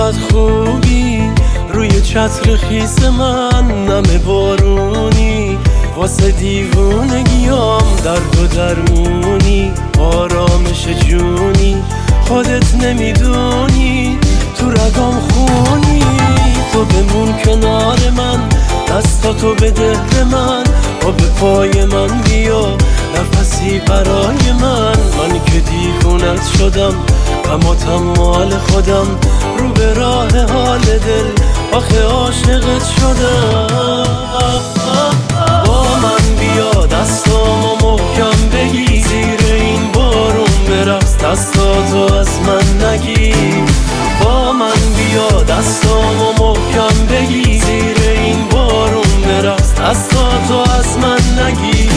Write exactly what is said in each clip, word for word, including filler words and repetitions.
چقدر خوبی روی چتر خیس من، نم بارونی واسه دیوونگیام، درد و درمونی آرامش جونی، خودت نمیدونی تو رگام خونی. تو بمون کنار من، دستاتو بده به من، و به پای من بیا نفسی برای من. من که دیوونت شدم غماتم مال خودم، رو به راه حال دل آخه عاشقت شدم. با من بیا دستامو محکم بگی، زیر این بارون برقص دستاتو از من نگیر. با من بیا دستامو محکم بگی، زیر این بارون برقص دستاتو از من نگیر.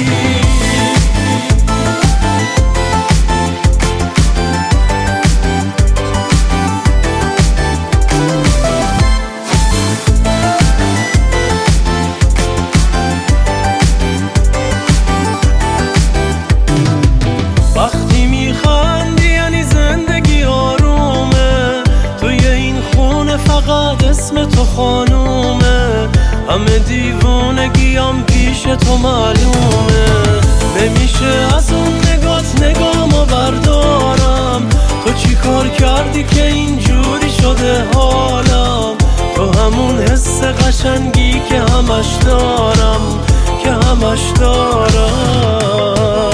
وقتی میخندی یعنی زندگی آرومه، توی این خونه فقط اسم تو خانومه، همه دیوونگیم پیش تو معلومه. نمیشه از اون نگات نگامو بردارم، تو چی کار کردی که اینجوری شده حالم؟ تو همون حس قشنگی که همش دارم، که همش دارم.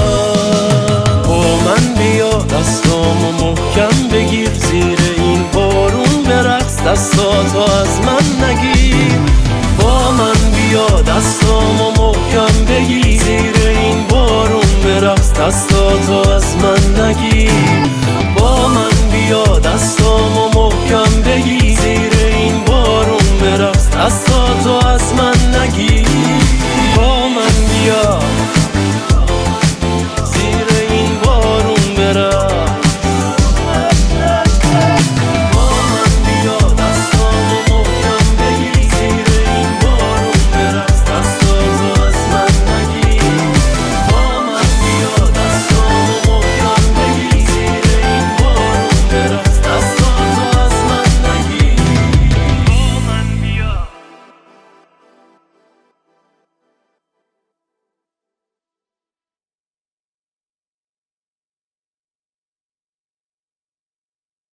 دستامو محکم بگیر، زیر این بارون برقص دستاتو از من نگیر. با من بیا دستامو محکم بگیر، زیر این بارون برقص دستاتو از من نگیر. با من بیا دستامو محکم بگیر، زیر این بارون برقص دستاتو